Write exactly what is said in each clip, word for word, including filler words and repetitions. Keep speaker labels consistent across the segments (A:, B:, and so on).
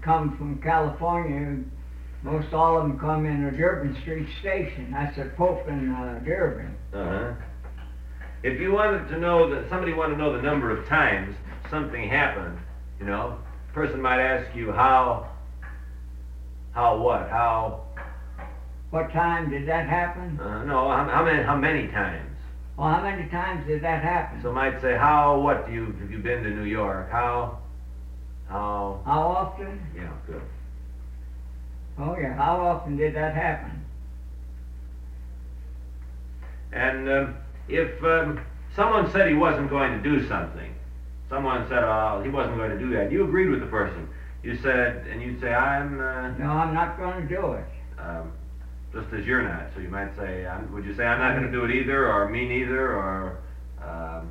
A: come from California, most all of them come in a Dearborn Street station. That's at Pope in uh, Dearborn.
B: Uh-huh. If you wanted to know that somebody wanted to know the number of times something happened, you know, a person might ask you how, how what, how.
A: What time did that happen?
B: Uh, no, how, how many, how many times?
A: Well, how many times did that happen?
B: So might say, how, what do you, have you been to New York? How, how.
A: How often?
B: Yeah, good.
A: Oh yeah, how often did that happen?
B: And um, if um, someone said he wasn't going to do something, someone said oh, he wasn't going to do that, you agreed with the person. You said, and you'd say, I'm... Uh,
A: no, I'm not going to do it.
B: Um, just as you're not. So you might say, I'm, would you say, I'm not going to do it either, or me neither, or... Um,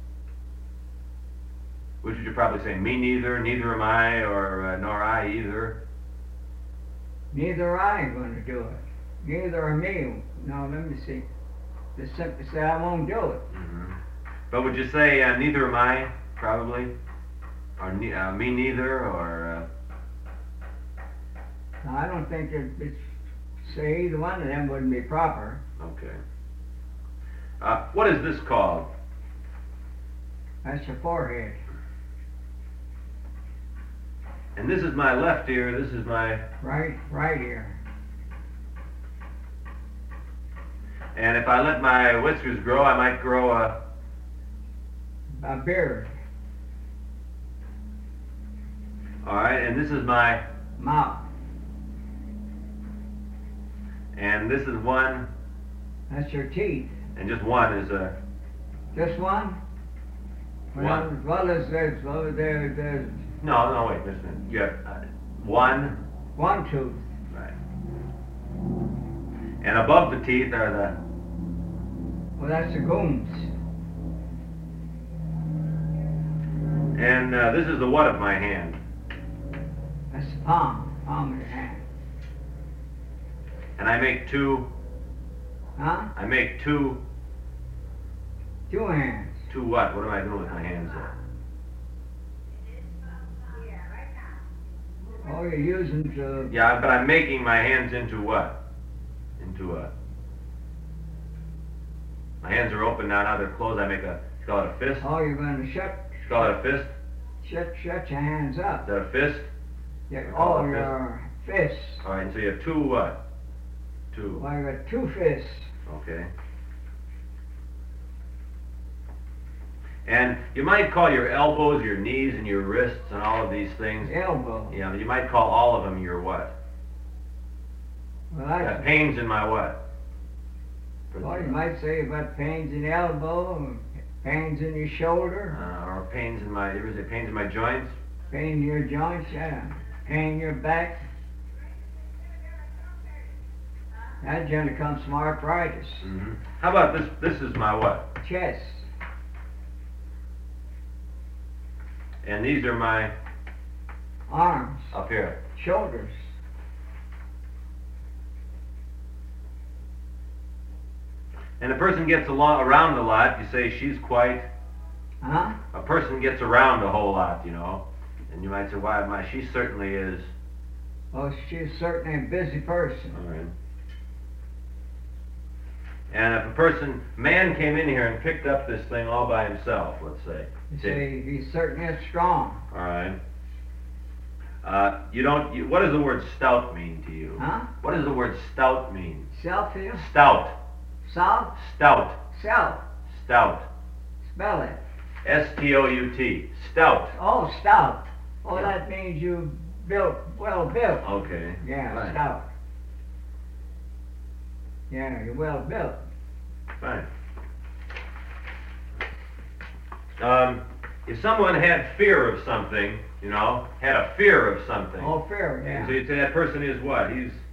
B: which would you probably say, me neither, neither am I, or uh, nor I either?
A: Neither I am going to do it. Neither are me. No, let me see. Just simply say I won't do it.
B: Mm-hmm. But would you say uh, neither am I, probably? Or ne uh, me neither, or... Uh...
A: No, I don't think that it's... Say either one of them wouldn't be proper.
B: Okay. Uh, what is this called?
A: That's your forehead.
B: And this is my left ear, this is my...
A: Right, right ear.
B: And if I let my whiskers grow, I might grow a...
A: A beard.
B: Alright, and this is my...
A: Mouth.
B: And this is one...
A: That's your teeth.
B: And just one is a...
A: Just one?
B: One.
A: Well, well as there's, well, there, there's...
B: No, no, wait, just a minute. You have uh, one...
A: One tooth.
B: Right. And above the teeth are the...
A: Well, that's the gums.
B: And uh, this is the what of my hand?
A: That's the palm. Palm of your hand.
B: And I make two...
A: Huh?
B: I make two...
A: Two hands.
B: Two what? What am I doing with my hands there?
A: Oh, you're using to...
B: Yeah, but I'm making my hands into what? Into a... My hands are open now, now they're closed. I make a... You call it a fist?
A: Oh, you're going to shut...
B: You call it a fist?
A: Shut, shut your hands up.
B: Is that a fist?
A: Yeah,
B: You call
A: oh,
B: it a
A: your fists.
B: Alright, and so you have two what? Two.
A: Well, you got two fists.
B: Okay. And you might call your elbows, your knees, and your wrists, and all of these things.
A: Elbow.
B: Yeah, you might call all of them your what?
A: Well,
B: Got
A: that's...
B: pains in my what?
A: Well, you might say you've got pains in the elbow, and pains in your shoulder,
B: Uh, or pains in my, ever say pains in my joints?
A: pain in your joints, yeah. Pain in your back. That generally comes from arthritis.
B: Mm-hmm. How about this? This is my what?
A: Chest.
B: And these are my
A: Arms.
B: up here.
A: Shoulders.
B: And a person gets along around a lot. You say she's quite.
A: Huh?
B: A person gets around a whole lot, you know. And you might say, why, my, she certainly is.
A: Oh, she's certainly a busy person.
B: All right. And if a person, man came in here and picked up this thing all by himself, let's say.
A: You say he's certainly strong.
B: All right. Uh, you don't. You, what does the word stout mean to you?
A: Huh?
B: What does the word stout mean?
A: Self here?
B: Stout.
A: South?
B: Stout.
A: Self.
B: Stout.
A: Spell it.
B: S T O U T. Stout.
A: Oh, stout. Oh,
B: Yeah.
A: that means you built, well built.
B: Okay.
A: Yeah,
B: Fine.
A: stout. Yeah, you're well built.
B: Fine. Um, if someone had fear of something, you know, had a fear of something.
A: Oh, fair, yeah.
B: So you'd say that person is what? He's